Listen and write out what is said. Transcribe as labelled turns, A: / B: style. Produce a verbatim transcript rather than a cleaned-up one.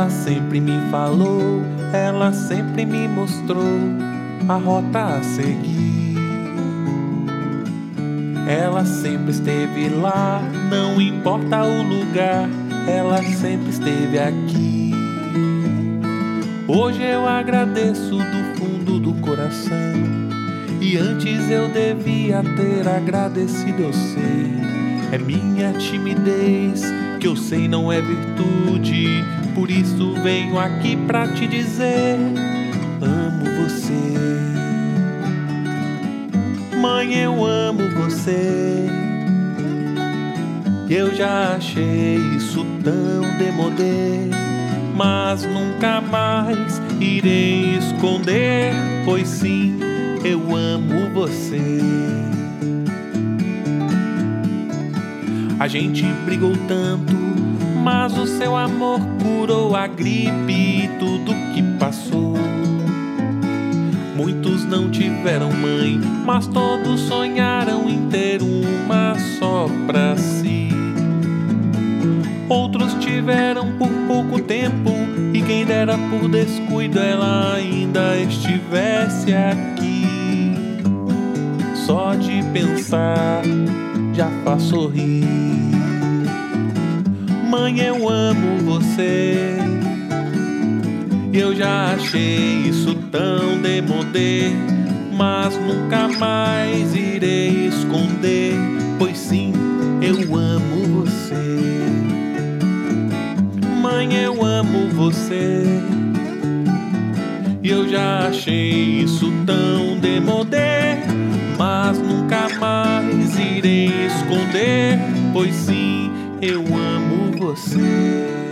A: Ela sempre me falou, ela sempre me mostrou a rota a seguir. Ela sempre esteve lá, não importa o lugar, ela sempre esteve aqui. Hoje eu agradeço do fundo do coração, e antes eu devia ter agradecido, eu sei. É minha timidez, que eu sei não é virtude, por isso venho aqui pra te dizer: amo você. Mãe, eu amo você. Eu já achei isso tão demodê, mas nunca mais irei esconder, pois sim, eu amo você. A gente brigou tanto, mas o seu amor curou a gripe e tudo que passou. Muitos não tiveram mãe, mas todos sonharam em ter uma só pra si. Outros tiveram por pouco tempo, e quem dera por descuido ela ainda estivesse aqui. Só de pensar já faz sorrir. Mãe, eu amo você. Eu já achei isso tão demodê, mas nunca mais irei esconder, pois sim, eu amo você. Mãe, eu amo você. Eu já achei isso tão demodê, mas nunca mais irei esconder, pois sim, eu amo você.